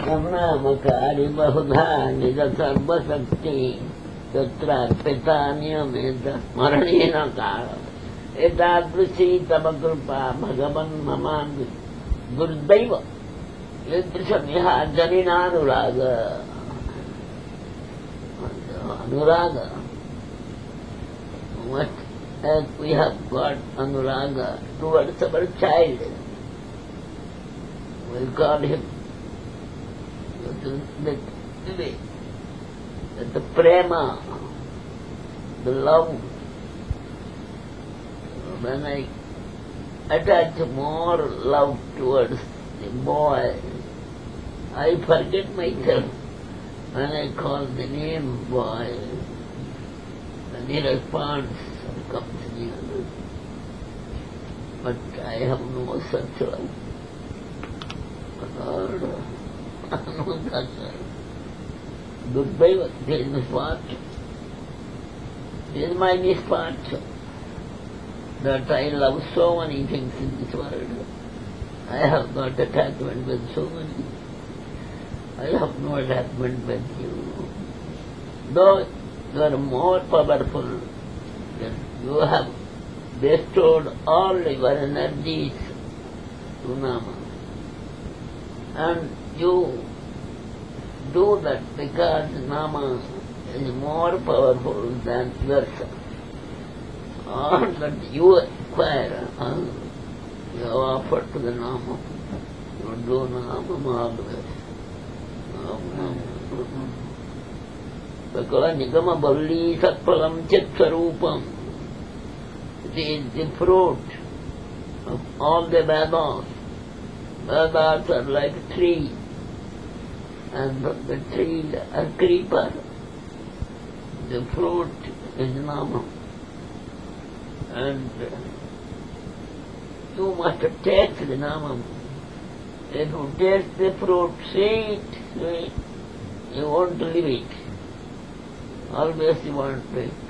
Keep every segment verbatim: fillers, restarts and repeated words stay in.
नामकारी बहुधा निज सर्वशक्ति तत्रार्पिता नियमेत स्मरणेन काल एतादृशी तव कृपा भगवन् मम दुर्दैव ईदृशमिह जनिनानुराग अनुराग what as we have got anuraga towards our child, we call him the, the, the prema, the love. When I attach more love towards the boy, I forget myself when I call the name boy. And he responds and comes near. But I have no such love. Lord, no such love. Durvaiva, this is misfortune. This is my misfortune. That I love so many things in this world. I have got attachment with so many. I have no attachment with you. Though you are more powerful, that you have bestowed all your energies to Nama. And you do that because Nama is more powerful than yourself. All that you acquire, huh? you have offered to the Nama. You do Nama always. Sakala nigama balli satpalam chit sarupam. It is the fruit of all the Vedas. Vedas are like a tree, and the tree a creeper. The fruit is Nama. And you must taste the Nama. If you taste the fruit sweet, sweet, you want to leave it. Always you want to eat.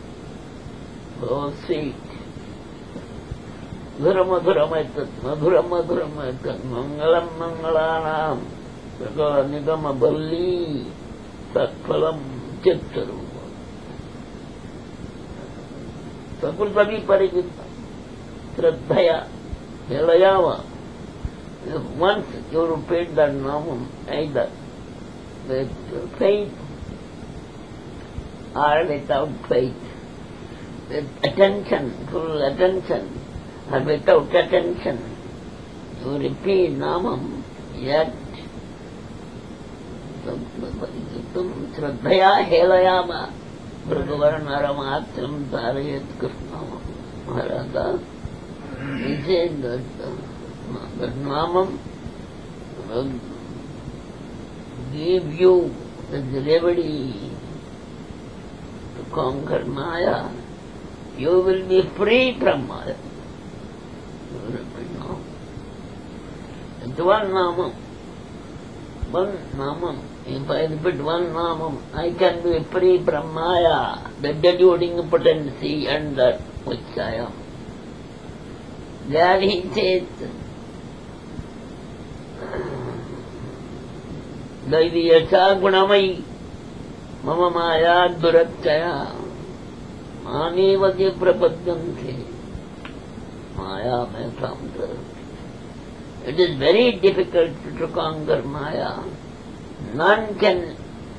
So sweet. Madhura madhuram etat, madhuram madhuram etat, mangalam mangalanam, sakala nigama balli, satphalam chittarupa. Sakulta viparikita, shraddhaya, helayava. If once you repeat that namam, either with faith or without faith, with attention, full attention, or without attention, you repeat namam, yet Shraddhaya helayama Bhagavarnaramatram Tarayat Krishnama. Maharada, he said that, that namam will give you the remedy to conquer Maya. You will be free from Maya. You will be now. It's one namam. One namam. If I repeat one namam, I can be free from Maya, the deluding potency and that which I am. There he says, Daiviyasa gunamai mama maya duratchaya manevadya prapadyante Maya may come to. It is very difficult to conquer Maya. None can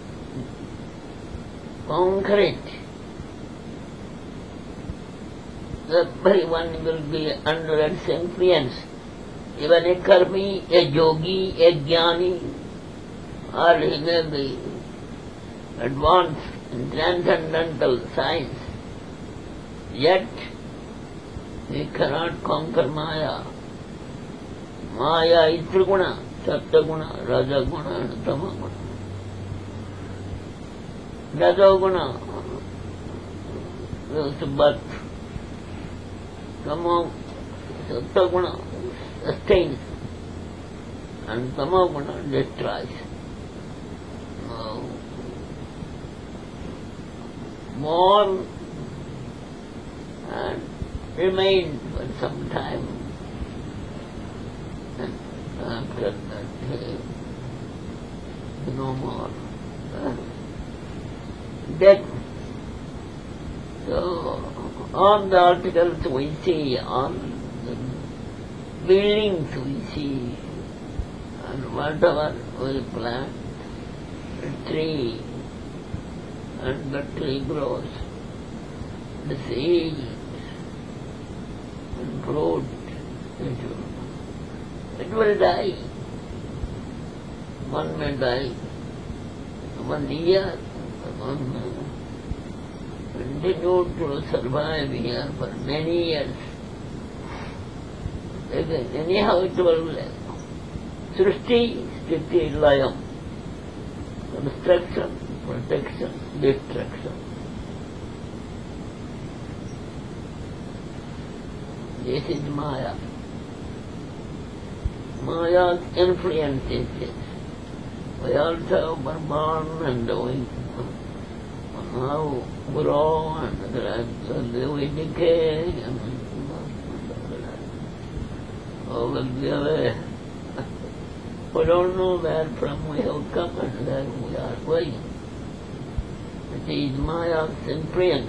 conquer it. Everyone will be under its influence. Even a karmi, a yogi, a jnani, or he may be advanced in transcendental science, yet he cannot conquer Maya. Maya is Triguna, Sattaguna, Rajaguna and Tamaguna. Rajaguna is birth. Tamo, Sattaguna sustains and Tamaguna destroys. Now, more and remain for some time. And after that, he no more. Death. So, all the articles we see, all the buildings we see, and whatever we plant, a tree, and the tree grows, the seed, and fruit, it will, it will die. One may die, one year, one may continue to survive here for many years. Anyhow it will Srishti, Sthiti, Layam, construction, protection, destruction. This is Maya. Maya's influence is this. We also were born and we now grow and gradually we decay and all of the other. We don't know where from we have come and where we are going. It is Maya's influence.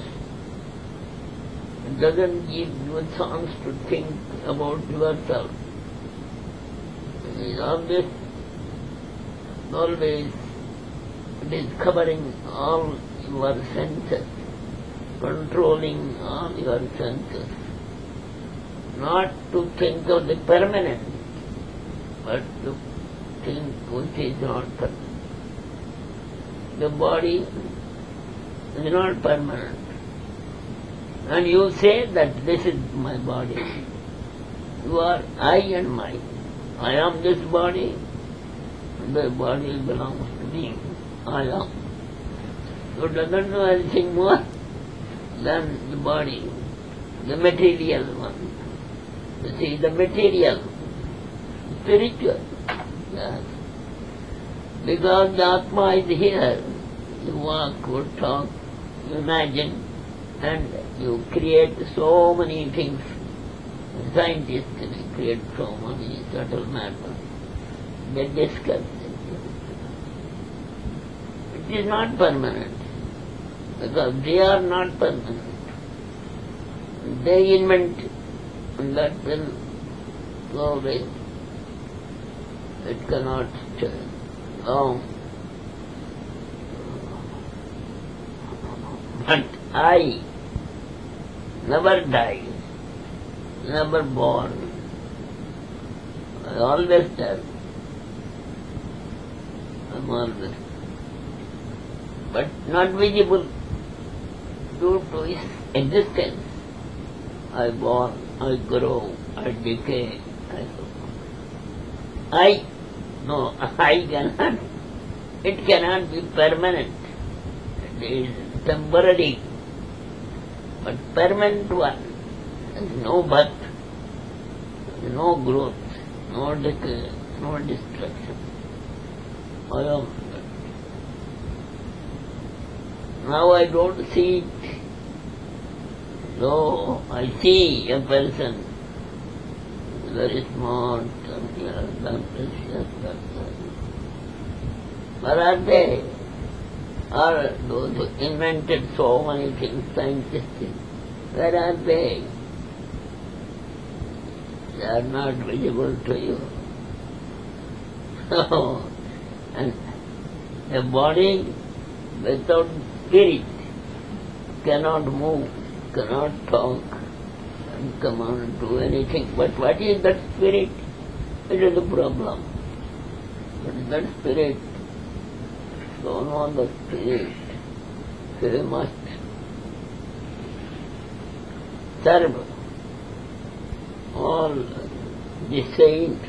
It doesn't give you a chance to think about yourself. It is always, always, it is covering all your senses, controlling all your senses. Not to think of the permanent, but to think which is not permanent. The body is not permanent. And you say that this is my body. You are I and mine. I am this body, and the body belongs to me. I am. You doesn't know anything more than the body, the material one. You see, the material, spiritual, yes. Because the Atma is here. You walk, you talk, you imagine, and you create so many things. Scientists create so many subtle matters. They discuss it. It is not permanent, because they are not permanent. They invent, and that will go away. It cannot stay long. But I never die, never born. I always tell. I'm always. But not visible due to its existence. I born, I grow, I decay, I I, no, I cannot, it cannot be permanent. It is temporary. But permanent one, there is no birth, no growth, no decay, no destruction. I am. Now I don't see it. So I see a person very smart and yes, ambitious person. Where are they? Are those who invented so many things, scientists? Where are they? They are not visible to you. So, and a body without spirit cannot move, cannot talk, and cannot do anything. But what is that spirit? It is a problem. But that spirit, don't know the spirit, they must serve all the saints.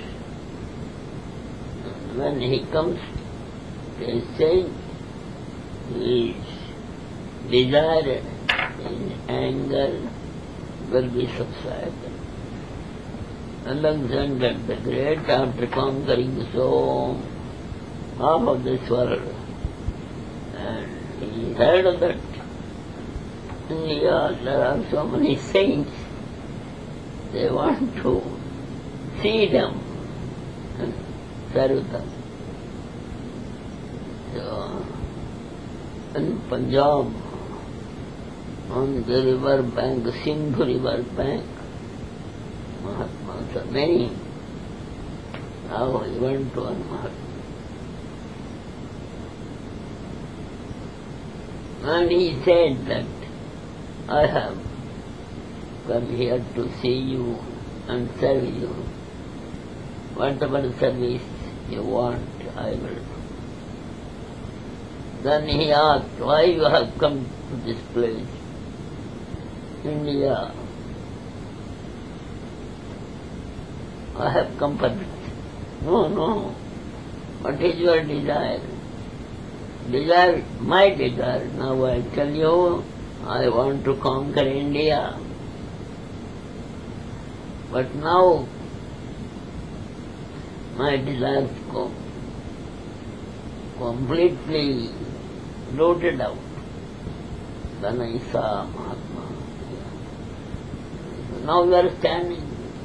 When he comes to a saint, his desire, his anger will be subsided. Alexander the Great, after conquering so half of this world, and he heard of that in India there are so many saints, they want to see them and serve them. uh, in Punjab, on the river bank, the Sindh river bank, Mahatmas are many. Now he went to one Mahatma. And he said that I have come here to see you and serve you. Whatever service you want, I will do. Then he asked, why you have come to this place, India? I have come for this. No, no. What is your desire? Desire, my desire. Now I tell you, I want to conquer India. But now my desires go completely rooted out. Then I saw Mahatma. Now we are standing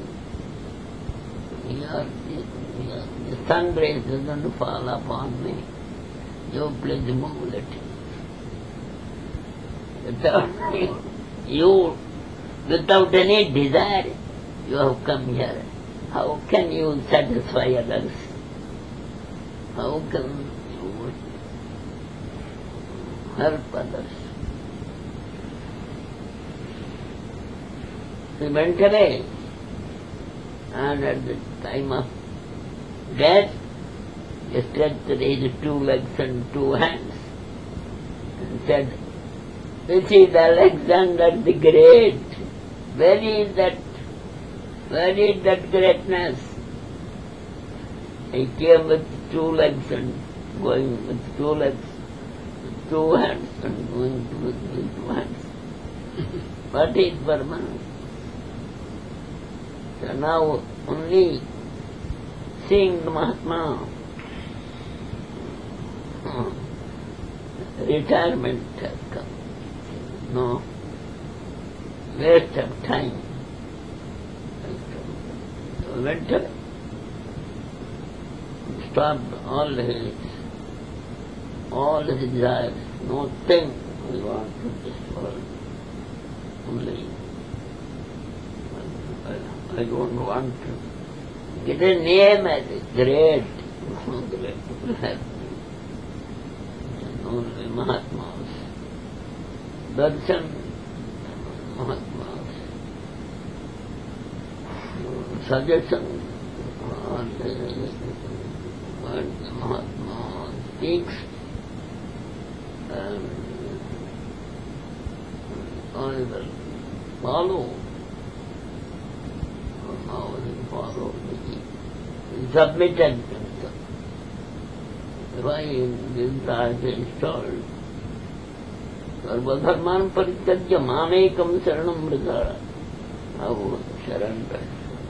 here. The sun rays doesn't fall upon me. You please move it. Without you, without any desire, you have come here. How can you satisfy others? How can you help others? He went away, and at the time of death, he stretched his two legs and two hands and said, "This is Alexander the Great. Where is that? Where is that greatness?" He came with two legs and going with two legs, with two hands and going with two hands. What is permanent? So now only seeing the Mahatma, retirement has come. No waste of time. So went away, stopped all his, all his desires, nothing we want to this world. Only I don't want to get a name as great. Great. Only Mahatmas. Darshan Mahatmas. Suggestion on the, what the Mahatma speaks, and I will follow. Now he followed. He submitted himself. Why Gita is told, Sarvadharman Parityajya Mamekam Saranam Mridara. Now surrender.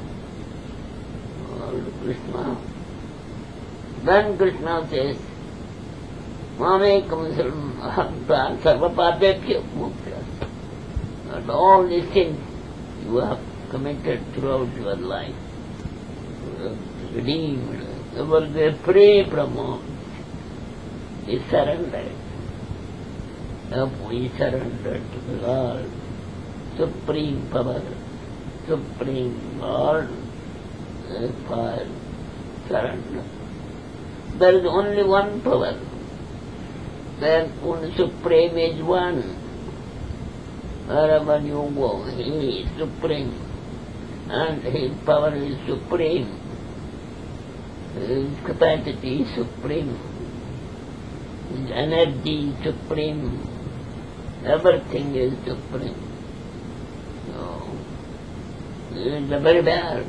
Lord Krishna. Then Krishna says, Mamekam Saranam Aham Sarvapapebhyo Mukya. And all these things you have committed throughout your life, redeemed, you will be free from all. He surrendered. Therefore he surrendered to the Lord, supreme power, supreme Lord, therefore surrender. There is only one power. There only supreme is one. Wherever you go, he is supreme, and his power is supreme. His capacity is supreme. His energy is supreme. Everything is supreme. So, he is very bad.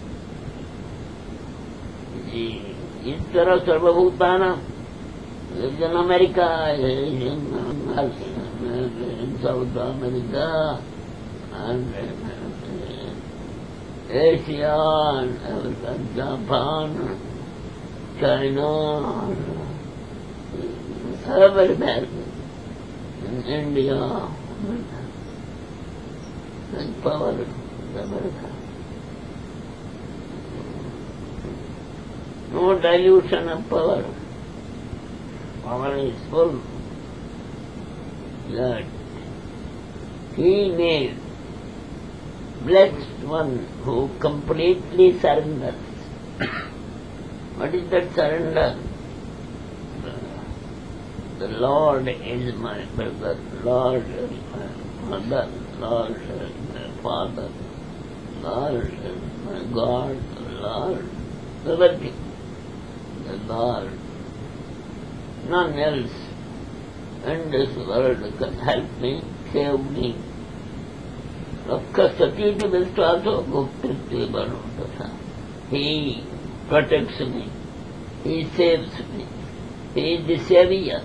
Ishvara Sarvabhutana is in America, is in, in South America, and Asia, and Japan, China, everywhere, in India, and power, America. No dilution of power. power is full. That he made blessed one who completely surrenders. What is that surrender? The Lord is my brother, Lord is my mother, Lord is my father, Lord is my God, Lord, everything. The Lord. None else in this world can help me, save me. Of course, Satiti will also go to He protects me, He saves me, He is the Savior.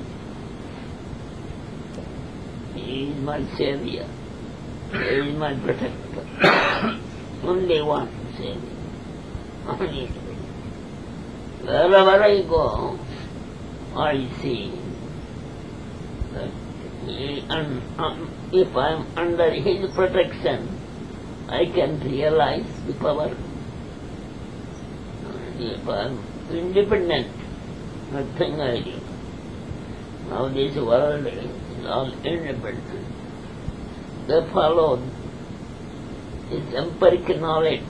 He is my Savior. He is my protector. Only one Savior. Only one. Wherever I go, I see that he, and, um, if I am under His protection, I can realize the power. If I am independent, nothing I do. Now this world is all independent. They follow this empirical knowledge.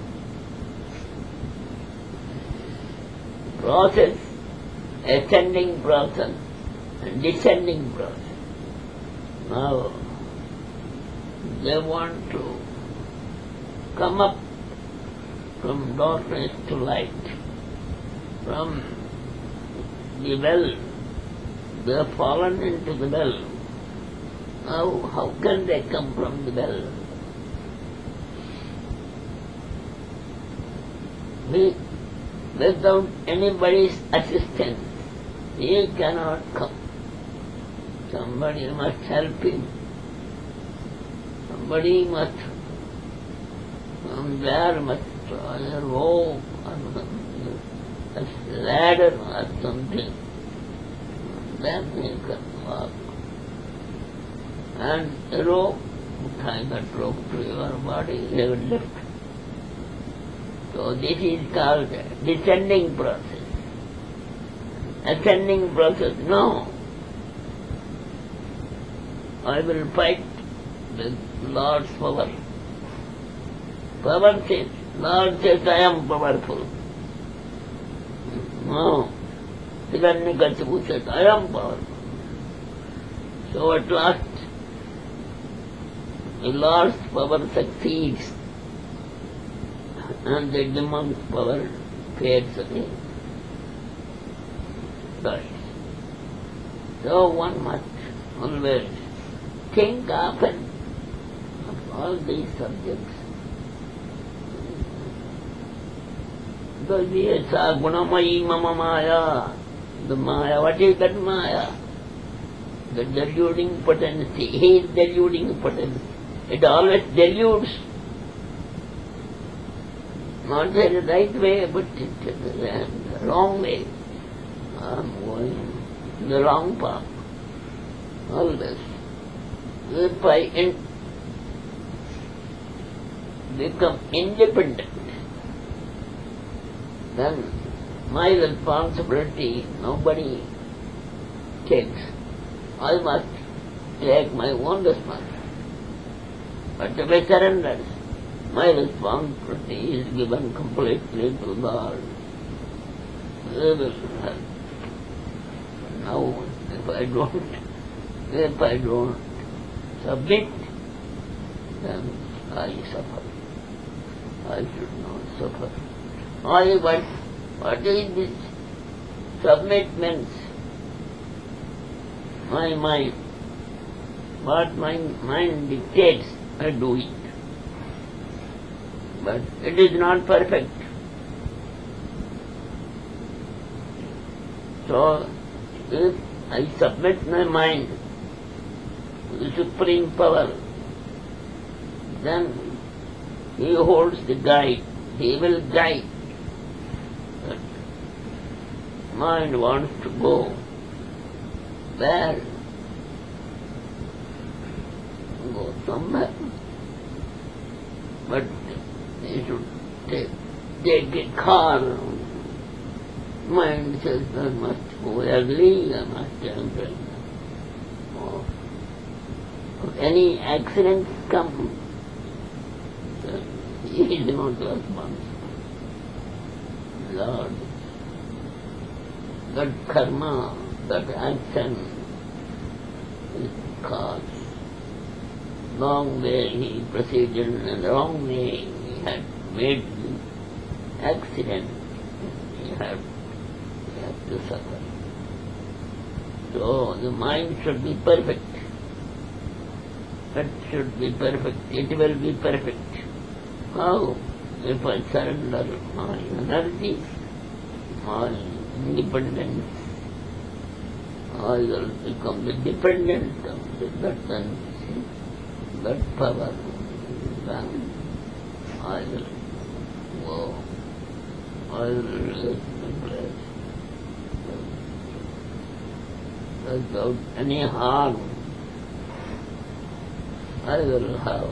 Process, ascending process and descending process. Now they want to come up from darkness to light, from the well. They have fallen into the well. Now how can they come from the well? We, without anybody's assistance, he cannot come. Somebody must help him. Somebody must, from there must try a rope or something, a ladder or something. Then he can walk. And a rope, tie that rope to your body, he will lift. So this is called descending process. Ascending process, no. I will fight with Lord's power. Power says, Lord says, I am powerful. No. Hiranyakashipu said, I am powerful. So at last, the Lord's power succeeds and the demon's power fades away. Right. So one must always think often of all these subjects. Because we saw Gunamayi Mama Maya, the Maya, what is that Maya? The deluding potency. He is deluding potency. It always deludes. Not in the right way, but it is the wrong way. I am going in the wrong path. Always. If I in become independent, then my responsibility nobody takes. I must take my own responsibility. But if I surrender, my responsibility is given completely to God. He will help. Now, if I don't, if I don't submit, then I suffer. I should not suffer. I what, what is this? Submit means my mind. What my mind dictates, I do it. But it is not perfect. So, if I submit my mind to the Supreme Power, then He holds the guide. He will guide. But mind wants to go where? Go somewhere. But he should take, take a car, mind says, I must go early, I must enter. Or if any accidents come, then he is not responsible. Lord, that karma, that action is cause. Long way he proceeded and wrong way he had made the accident. He had, he had to suffer. So the mind should be perfect. It should be perfect. It will be perfect. How? If I surrender my energy, my independence, I will become the dependent of that energy, that power. Then I will go. I will release my place without any harm. I will have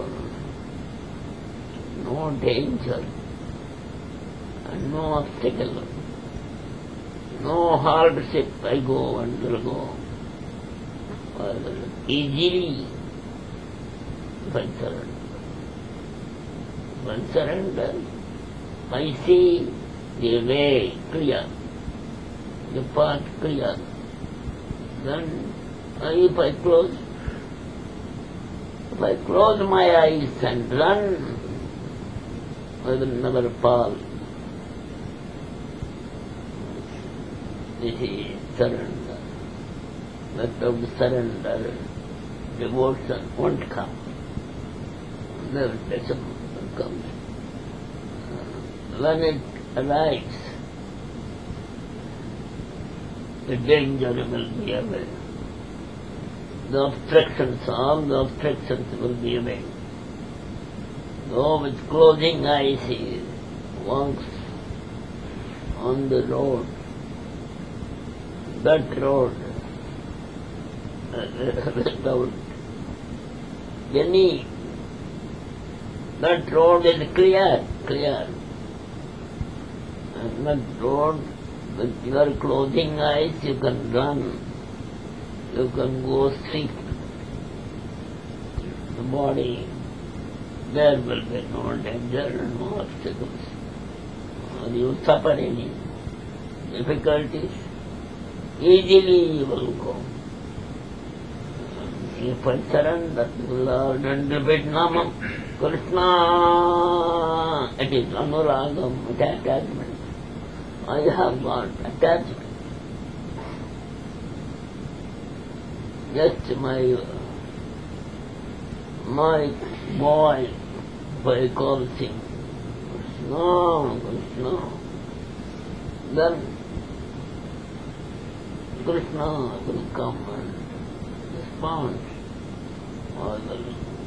no danger and no obstacle, no hardship I go undergo. I will easily, if I surrender. If I surrender, I see the way clear, the path clear. Then if I close, if I close my eyes and run, I will never fall. This is surrender. Without surrender, devotion won't come. Never comes. When it arrives, the danger will be away. The obstructions, all the obstructions will be away. Go with closing eyes, he walks on the road. That road, without any, that road is clear, clear. And that road, with your closing eyes, you can run, you can go straight. The body, there will be no danger, no obstacles. Or you suffer any difficulties, easily you will go. If I surrender to the Lord and repeat Namam, Krishna, it is anuragam, attachment. I have got attachment. Just my, my boy, by call him Krishna, Krishna. Then Krishna will come and respond. All the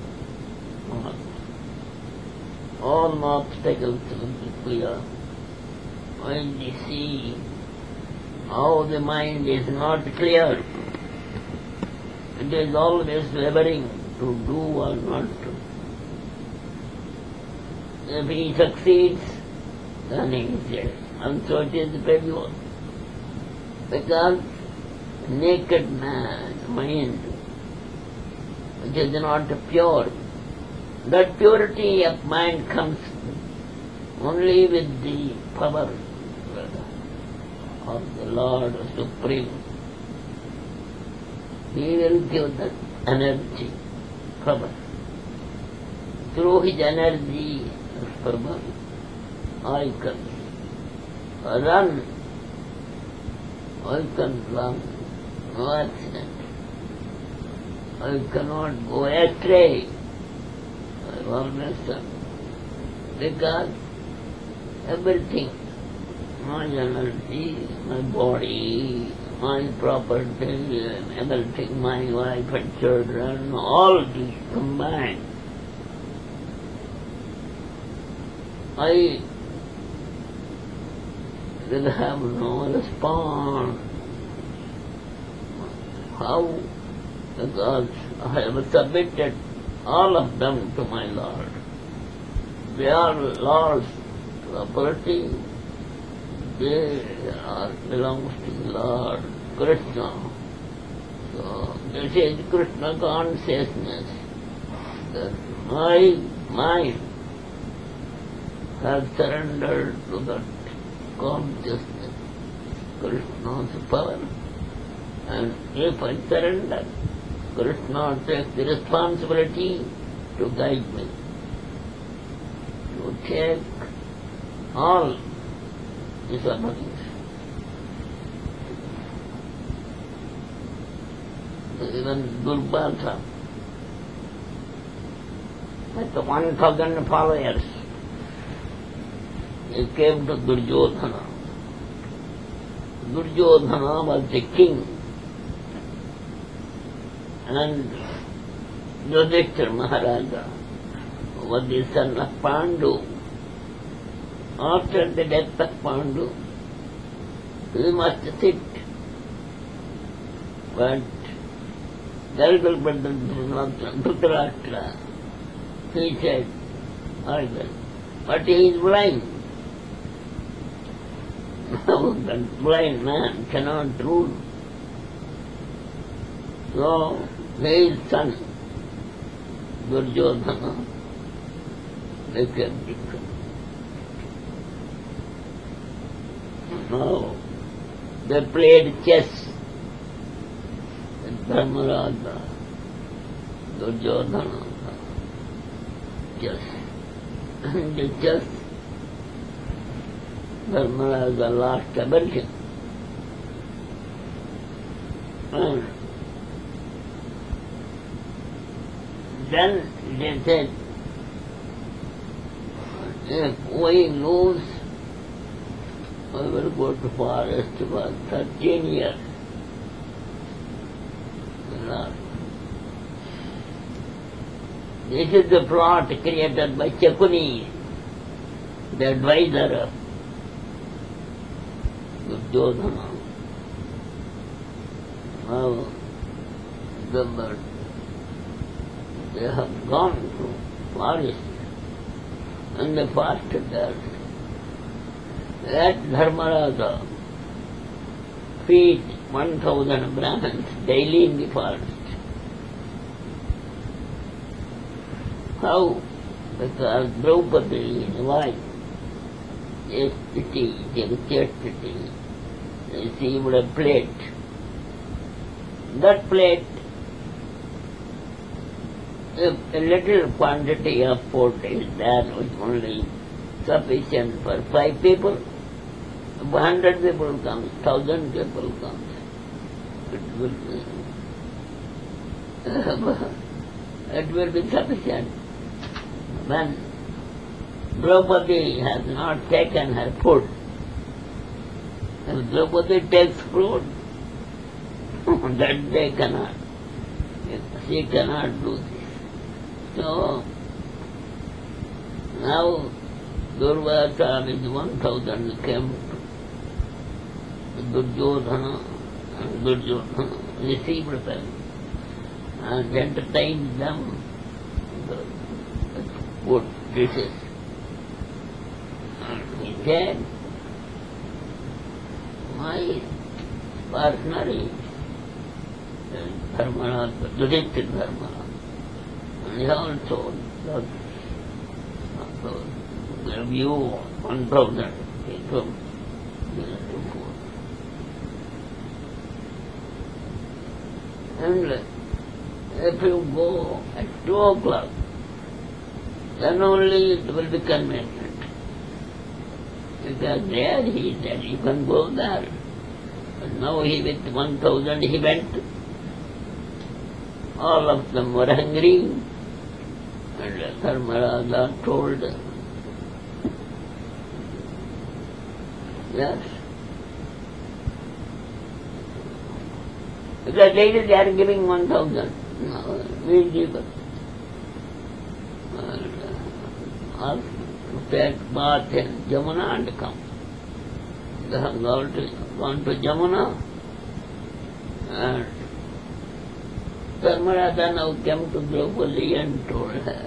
all obstacles will be clear. When we see how the mind is not clear, it is always laboring to do or not to. If he succeeds, then he is there. And so it is failure. Because naked man, mind, which is not pure, that purity of mind comes only with the power of the Lord Supreme. He will give that energy, power. Through his energy, power, I can run, I can run, no accident. I cannot go astray. I always done. Because everything, my energy, my body, my property, everything, my wife and children, all these combined, I will have no response. How? Because I have submitted all of them to my Lord. They are Lord's property. they are belongs to Lord Krishna. So this is Krishna consciousness. That my mind has surrendered to that consciousness, Krishna's power. And if I surrender, Krishna takes the responsibility to guide me, to take all his offerings. Even Durvasa, with one thousand followers, he came to Duryodhana. Duryodhana was the king, and Yudhishthira Maharaja was the son of Pandu. After the death of Pandu, he must sit. But the elder brother Dhritarashtra, he said, I will. But he is blind. Now that blind man cannot rule. So his son, Duryodhana, became different. Now they played chess with Dharmaraja, Duryodhana, chess. And the chess, Dharmaraja lost everything. And then they said, if we lose, we will go to forest for thirteen years. This is the plot created by Chakuni, the advisor of Duryodhana. Now, the bird, they have gone to forest and they fasted there. That Dharmaraja feed one thousand Brahmins daily in the forest. How? Because Draupadi, his wife, chastity, chastity, received a plate. That plate, if a little quantity of food is there, which only sufficient for five people, if hundred people comes, thousand people comes, it will be, it will be sufficient. When Draupadi has not taken her food, if Draupadi takes food, that they cannot, she cannot do this. So, now Durvasa with one thousand came to Duryodhana, and Duryodhana received them and entertained them with food dishes. And he said, my partner is Dharmaraja, Yudhishthira Dharmaraja, and he also does give you one thousand people food. And if you go at two o'clock, then only it will be convenient. Because there he said, you can go there. But now he with one thousand he went. All of them were hungry. And Dharmaraja told them, yes. Because daily they are giving one thousand. No, we give it. Ask to take bath in Jamuna and come. They have gone to, gone to Jamuna, and Dharmaraja now came to Draupadi and told her,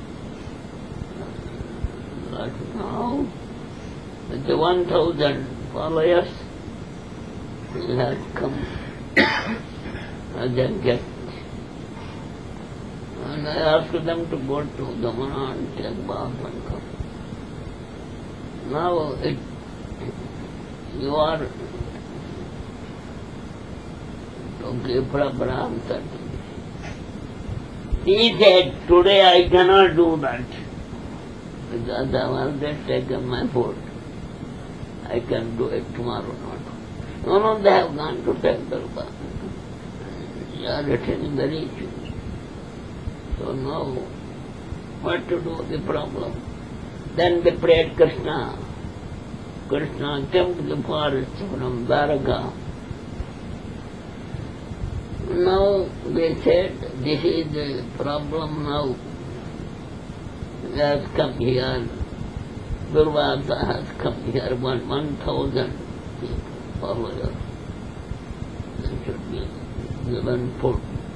but now with the one thousand followers, he has come as a guest. And I asked them to go to Damana and take bath and come. Now it, you are to give Prabhupada. He said, today I cannot do that because I have already taken my food. I can do it tomorrow not. No, no, they have gone to take the bath. They are attaining the reach. So now, what to do the problem? Then they prayed Krishna. Krishna came to the forest from Dwaraka. Now they said, this is the problem now. He has come here. Durvasa has come here, one, one thousand followers. They should be given food.